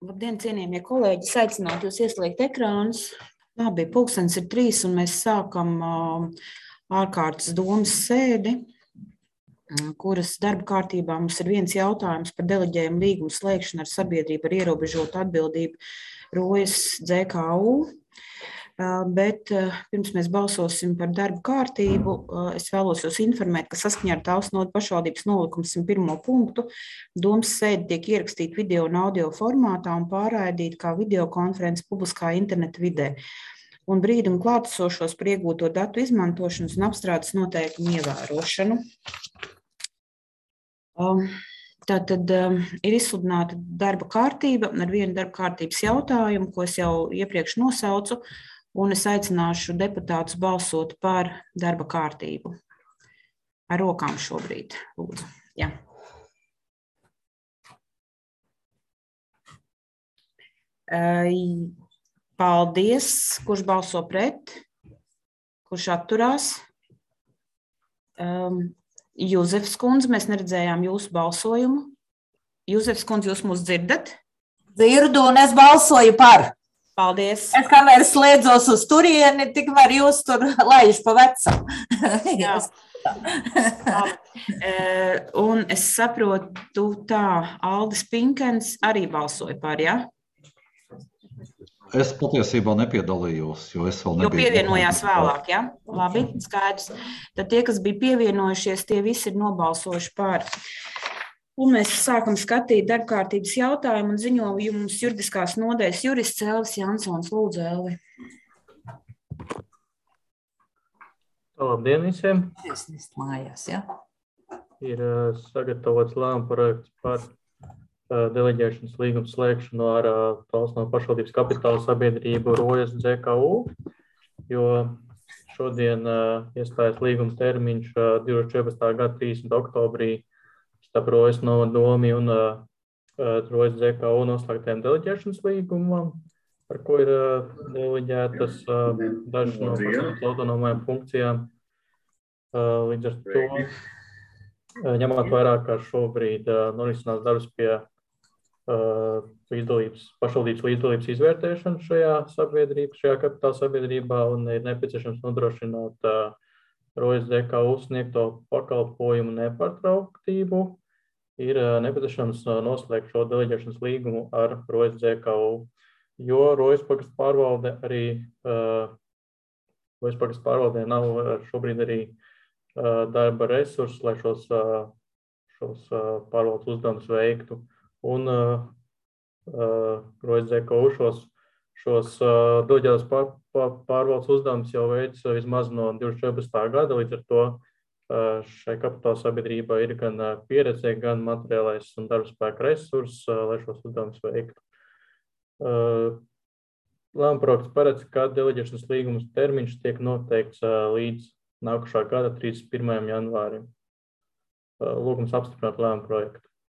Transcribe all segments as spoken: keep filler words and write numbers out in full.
Labdien, cienījamie kolēģi, aicinātu jūs ieslēgt ekrānus. Labi, pulkstens ir trīs un mēs sākam ārkārtas domas sēdi, kuras darba kārtībā mums ir viens jautājums par deleģējumu līgumu slēgšanu ar sabiedrību ar ierobežotu atbildību Rojas D K U. Bet pirms mēs balsosim par darba kārtību, es vēlos jūs informēt, ka saskaņā ar Talsu nodu pašvaldības nolikumu simt pirmo punktu domas sēde tiek ierakstīta video un audio formātā un pārraidīta kā videokonferences publiskā interneta vidē. Un brīdi un klātesošos par iegūto datu izmantošanas un apstrādes noteikumu ievērošanu. Tātad ir izsludināta darba kārtība ar vienu darba kārtības jautājumu, ko es jau iepriekš nosaucu, un es aicināšu deputātus balsot par darba kārtību. Ar rokām šobrīd, lūdzu. Jā. Paldies. Kurš balso pret? Kurš atturās? Jūzefs kundze, mēs neredzējām jūsu balsojumu. Jūzefs kundze, jūs mūs dzirdat? Dzirdu, un es balsoju par. Paldies. Es kamēr slēdzos uz turieni, tikmēr jūs tur laiž pa vecam. Jā. Un es saprotu tā, Aldis Pinkens arī balsoja par, jā? Es patiesībā nepiedalījos, jo es vēl nebiju. Jo pievienojās vēlāk, jā? Labi, skaidrs. Tad tie, kas bija pievienojušies, tie visi ir nobalsojuši par. Un mēs sākam skatīt darbkārtības jautājumu un ziņojumus juridiskās nodaļas jurists Elvis Jansons. Lūdzu, Elvi. Labdien visiem. Es nest mājās, jā. Ir uh, sagatavots lēmuma projekts par uh, deleģēšanas līgumu slēgšanu ar uh, Talsu nodu pašvaldības kapitāla sabiedrību Rojas D K U, jo šodien uh, iestājas līguma termiņš uh, divi tūkstoši četrpadsmitā gada trīsdesmitā oktobrī starp Rojas nodu domi un uh, Rojas D K U noslēgtiem deleģēšanas līgumam, par ko ir uh, deleģētas uh, dažas no personas autonomajām funkcijām. Uh, līdz ar to, uh, ņemot vairāk, kā šobrīd uh, norisinās darbs pie uh, līdzdalības, pašvaldības līdzdalības izvērtēšanas šajā sabiedrībā, šajā kapitāla sabiedrībā, un ir nepieciešams nodrošināt uh, Rojas D K U sniegto pakalpojumu nepārtrauktību, ir nepieciešams noslēgt šo deleģēšanas līgumu ar Rojas D K U, jo Rojas pagasta pārvalde arī, uh, Rojas pagasta pārvaldē nav šobrīd arī uh, darba resursi, lai šos, uh, šos uh, pārvaldes uzdevumus veiktu, un uh, uh, Rojas D K U šos Šos uh, deleģētos pār, pār, pārvaldes uzdevumus jau veids vismaz no divi tūkstoši četrpadsmitā gada, līdz ar to uh, šai kapitāla sabiedrībā ir gan uh, pieredze, gan materiālais un darbspēka resurss, uh, lai šos uzdevumus veiktu. Uh, Lēmuma projekts paredz, ka deleģēšanas līgumas termiņš tiek noteikts uh, līdz nākošā gada trīsdesmit pirmajam janvārim. Uh, lūgums apstiprināt lēmuma projektu.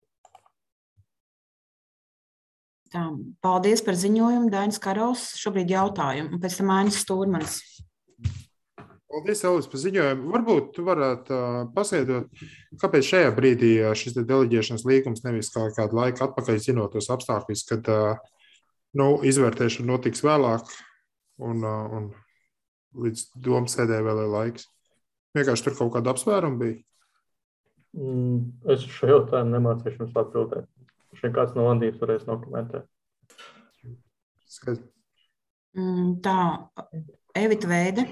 Tā, paldies par ziņojumu, Dainis Karols. Šobrīd jautājumu, un pēc tam Ainis Stūrmanis. Paldies, Elvis, par ziņojumu. Varbūt tu varētu uh, paskaidrot, kāpēc šajā brīdī uh, šis deleģēšanas līgums nevis kā kādu laiku atpakaļ zinot tos apstākļus, kad uh, nu, izvērtēšana notiks vēlāk un, uh, un līdz domas sēdē vēl ir laiks. Vienkārši tur kaut kāda apsvēruma bija? Mm, es šo jautājumu nemācīšu jums atbildēt. Šeit kāds no vadības varēs nokomentēt. Tā, Evita Veide.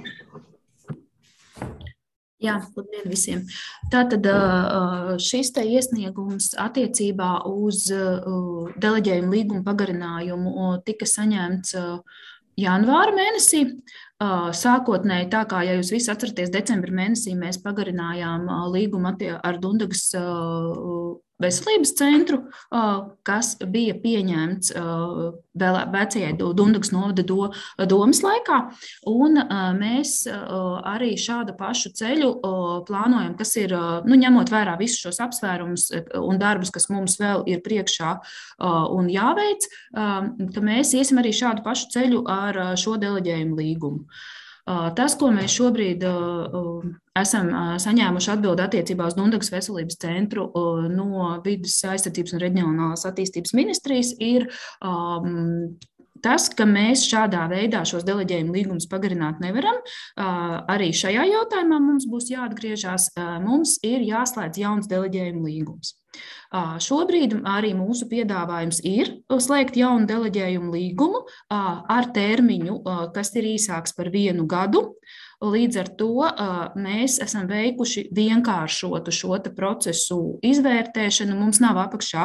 Jā, labdien visiem. Tātad šis te iesniegums attiecībā uz deleģējumu līgumu pagarinājumu tika saņemts janvāra mēnesī. Sākotnēji, tā kā, ja jūs visi atceraties, decembra mēnesī mēs pagarinājām līgumu ar Dundagas veselības centru, kas bija pieņemts vēl vecajai Dundagas novada domas laikā, un mēs arī šādu pašu ceļu plānojam, kas ir, nu, ņemot vērā visus šos apsvērumus un darbus, kas mums vēl ir priekšā un jāveic, ka mēs iesim arī šādu pašu ceļu ar šo deleģējumu līgumu. Tas, ko mēs šobrīd esam saņēmuši atbildi attiecībā uz Dundagas veselības centru no Vides aizsardzības un reģionālās attīstības ministrijas, ir tas, ka mēs šādā veidā šos deleģējumu līgumus pagarināt nevaram. Arī šajā jautājumā mums būs jāatgriežas. Mums ir jāslēdz jauns deleģējumu līgums. Šobrīd arī mūsu piedāvājums ir slēgt jaunu deleģējumu līgumu ar termiņu, kas ir īsāks par vienu gadu. Līdz ar to mēs esam veikuši vienkāršotu šo procesu izvērtēšanu. Mums nav apakšā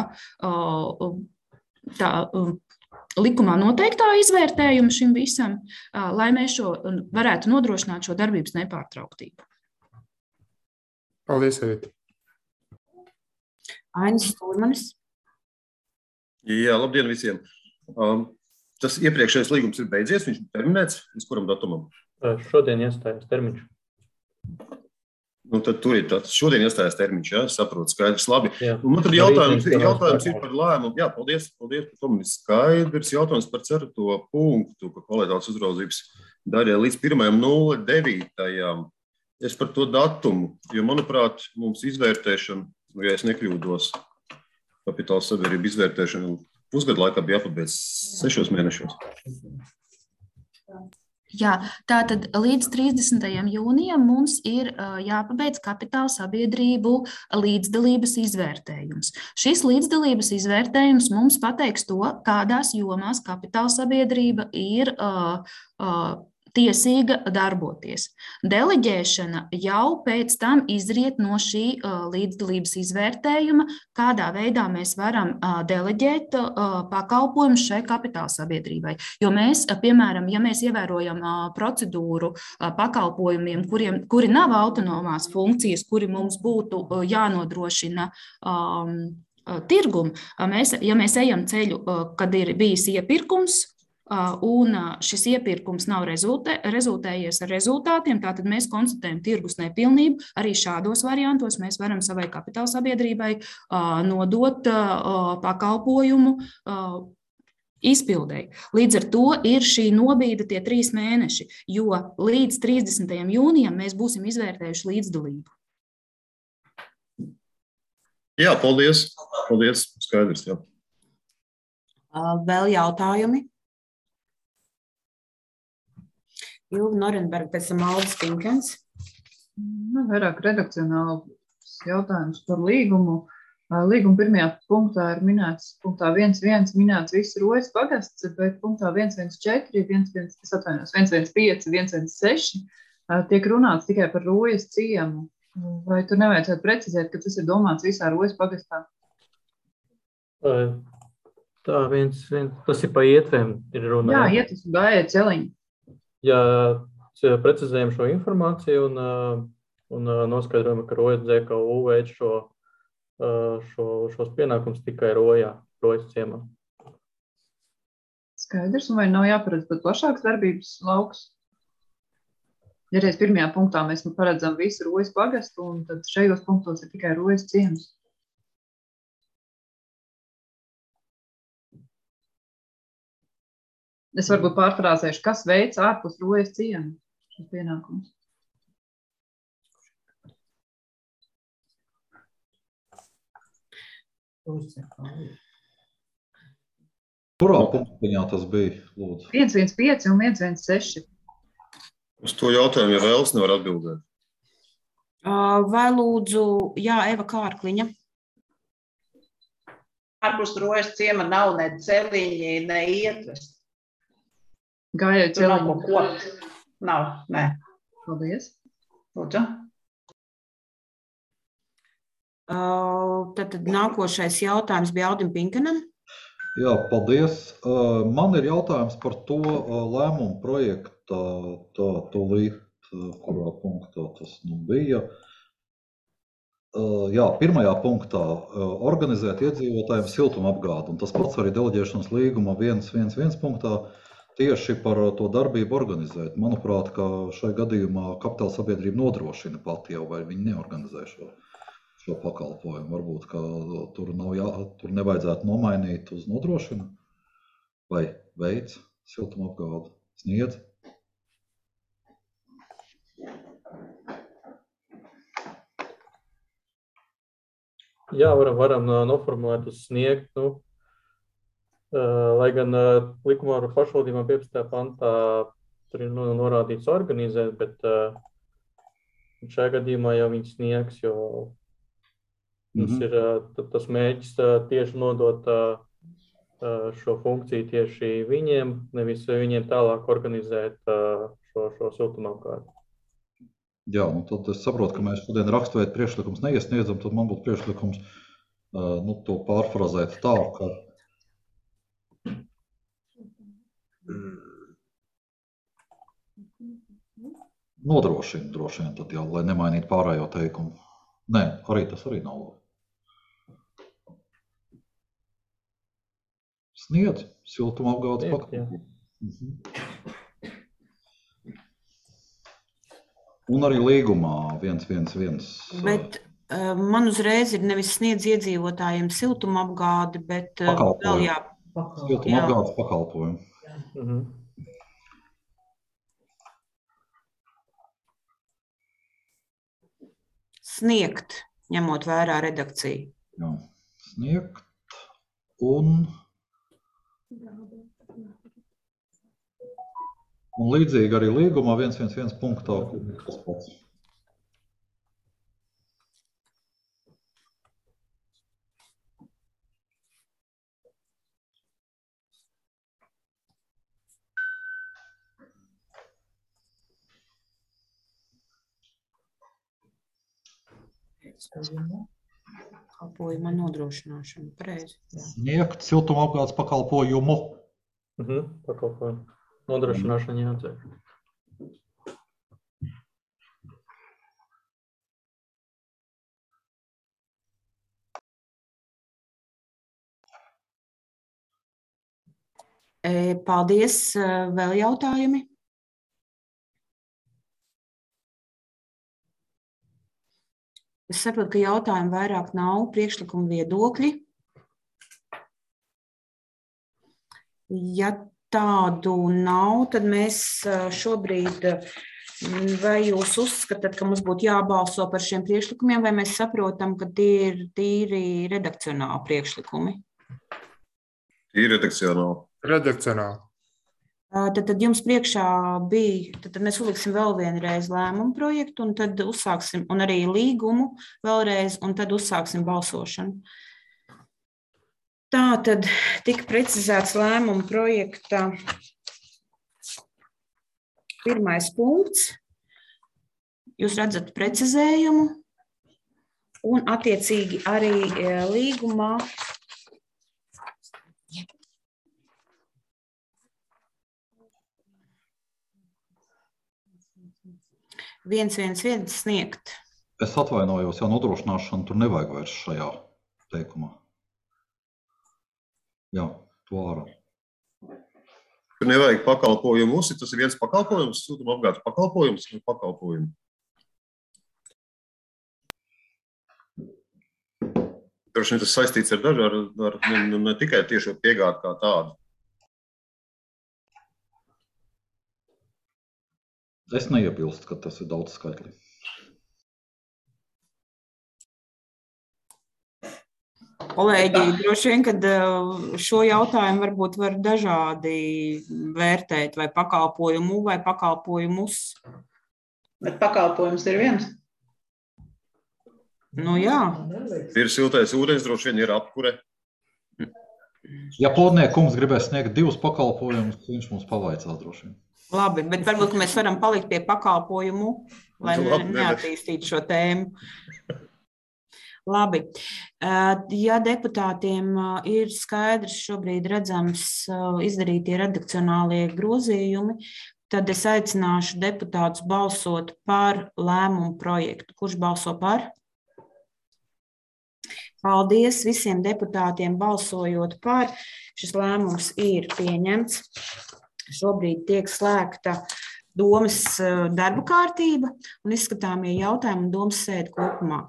tā likumā noteiktā izvērtējuma šim visam, lai mēs šo varētu nodrošināt šo darbības nepārtrauktību. Paldies, Evita. Ainis Stūrmanis. Jā, labdien visiem. Um, tas iepriekšējais līgums ir beidzies, viņš ir terminēts, līdz kuram datumam? Šodien iestājās termiņš. Nu, tad tur ir tāds, šodien iestājās termiņš, jā, saprotu, skaidrs, labi. Jā. Un man tad jautājums, jautājums ir par lēmumu. Jā, paldies, paldies, par to man ir skaidrs. Jautājums par ceturto punktu, ka kvalitātes uzraudzības daļai līdz pirmajam nulle devītajam. Es par to datumu, jo, manuprāt, mums izvērtēšana, ja es nekļūdos, kapitāla sabiedrība izvērtēšana pusgadu laikā bija jāpabeidz sešos mēnešos. Jā, tātad līdz trīsdesmitajam jūnijam mums ir jāpabeidz kapitāla sabiedrību līdzdalības izvērtējums. Šis līdzdalības izvērtējums mums pateiks to, kādās jomās kapitāla sabiedrība ir uh, uh, tiesīga darboties. Deleģēšana jau pēc tam izriet no šī uh, līdzdalības izvērtējuma, kādā veidā mēs varam uh, deleģēt uh, pakalpojumus šai kapitāla sabiedrībai. Jo mēs, uh, piemēram, ja mēs ievērojam uh, procedūru uh, pakalpojumiem, kuriem, kuri nav autonomās funkcijas, kuri mums būtu uh, jānodrošina um, uh, tirgumu, uh, mēs, ja mēs ejam ceļu, uh, kad ir bijis iepirkums, un šis iepirkums nav rezultē, rezultējies ar rezultātiem, tātad mēs konstatējam tirgus nepilnību. Arī šādos variantos mēs varam savai kapitāla sabiedrībai nodot pakalpojumu izpildēji. Līdz ar to ir šī nobīde tie trīs mēneši, jo līdz trīsdesmitajam jūnijam mēs būsim izvērtējuši līdzdalību. Jā, paldies. Paldies, skaidrs, jā. Vēl jautājumi? Ilga Norenberga, pēc tam Aldis Pinkens. Nu, vairāk redakcionāls jautājums par līgumu. Līguma pirmajā punktā ir minēts, punktā viens viens minēts viss Rojas pagasts, bet punktā viens viens četri, viens viens, es atvainos, viens viens pieci, viens viens seši tiek runāts tikai par Rojas ciemu. Vai tur nevajadzētu precizēt, ka tas ir domāts visā Rojas pagastā? Tā viens, viens, tas ir pa ietvēm ir runa. Jā, ietas un gājiet celiņi. Ja precizējam šo informāciju un, un noskaidrojam, ka Rojas D K U veids šo, šo, šos pienākums tikai Rojā, Rojas ciemā. Skaidrs, un vai nav jāparedz pat plašāks darbības lauks? Ja reiz pirmajā punktā mēs paredzam visu Rojas pagastu, un tad šajos punktos ir tikai Rojas ciems. Es varbūt pārfrāzēšu, kas veids ārpus Rojas ciemu šis pienākums. Kurā punktiņā tas bija, lūdzu? viens viens pieci un viens viens seši. Uz to jautājumu, ja vēlas, nevar atbildēt. Vai lūdzu, jā, Eva Kārkliņa. Ārpus Rojas ciema nav ne celiņi, ne ietvest. Gājēju celiņu. Nav ko. Nav, nē. Paldies. Lūdzu. Uh, tad, tad nākošais jautājums bija Aldim Pinkenam. Jā, paldies. Uh, man ir jautājums par to uh, lēmumu projekta, tā, tūlīt, uh, kurā punktā tas nu bija. Uh, jā, pirmajā punktā uh, organizēt iedzīvotājiem siltumapgādi, un tas pats arī deleģēšanas līguma viens viens viens punktā tieši par to darbību organizēt. Manuprāt, ka šai gadījumā kapitāla sabiedrība nodrošina pati jau, vai viņi neorganizē šo, šo pakalpojumu. Varbūt, ka tur, nav jā, tur nevajadzētu nomainīt uz nodrošina, vai veids siltumapgādi sniedz. Jā, varam, varam noformulēt uz sniegt. Nu, lai gan likumā par pašvaldībām piecpadsmitajā pantā tur ir nu, norādīts organizēt, bet šajā gadījumā jau viņi sniegs, jo mums mm-hmm. ir tas mēģis tieši nodot šo funkciju tieši viņiem, nevis viņiem tālāk organizēt šo, šo siltumapgādi. Jā, nu tad es saprotu, ka mēs šodien raksturēt priekšlikums neiesniedzam, tad man būtu priekšlikums nu, to pārfrazēt tā, ka nodrošina droši vien tad jau, lai nemainītu pārējo teikumu. Nē, arī tas arī nav labi. Sniedz siltumapgādes pakalpojumu. Mhm. Un arī līgumā viens viens viens. Bet uh, man uzreiz ir nevis sniedz iedzīvotājiem siltumapgādi, bet uh, vēl jā. Siltumapgādes pakalpojumu. Mhm. Sniegt, ņemot vērā redakciju. Jā, sniegt un, un līdzīgi arī līgumā viens viens viens punktā, kas pats. Pakalpojuma nodrošināšana, pareizi. Sniegt siltumapgādes pakalpojumu. Mhm, pakalpojumu. Nodrošināšana jāatcer. Paldies. Vēl jautājumi? Es saprotu, ka jautājumu vairāk nav, priekšlikumu viedokļi. Ja tādu nav, tad mēs šobrīd, vai jūs uzskatāt, ka mums būtu jābalso par šiem priekšlikumiem, vai mēs saprotam, ka tie ir tīri redakcionāli priekšlikumi? Tīri redakcionāli. Redakcionāli. Tad, tad jums priekšā bija, tad, tad mēs uzliksim vēl vienreiz lēmumu projektu un tad uzsāksim, un arī līgumu vēlreiz, un tad uzsāksim balsošanu. Tā tad tika precizēts lēmumu projekta pirmais punkts. Jūs redzat precizējumu un attiecīgi arī līgumā. viens viens viens sniegt. Es atvainojos, jau nodrošināšanu tur nevajag vairs šajā teikumā. Jā, to ārā. Tur nevajag pakalpojumus, tas ir viens pakalpojums, siltumapgādes pakalpojums vai pakalpojumi? Droši vien tas saistīts ar dažu, ar, ar ne, ne tikai tiešo piegādi kā tādu. Es neiebilstu, ka tas ir daudz skaitli. Kolēģi, droši vien, kad šo jautājumu varbūt var dažādi vērtēt, vai pakalpojumu, vai pakalpojumus. Bet pakalpojums ir viens. Nu jā. Ir siltais ūdens, droši vien ir apkure. Ja Plodniekums gribēs sniegt divus pakalpojumus, viņš mums pavaicās droši vien. Labi, bet varbūt mēs varam palikt pie pakalpojumu, lai Labi, neattīstītu šo tēmu. Labi. Ja deputātiem ir skaidrs šobrīd redzams izdarītie redakcionālie grozījumi, tad es aicināšu deputātus balsot par lēmumu projektu. Kurš balso par? Paldies visiem deputātiem balsojot par. Šis lēmums ir pieņemts. Šobrīd tiek slēgta domas darba kārtība un izskatāmie jautājumi un domas sēde kopumā.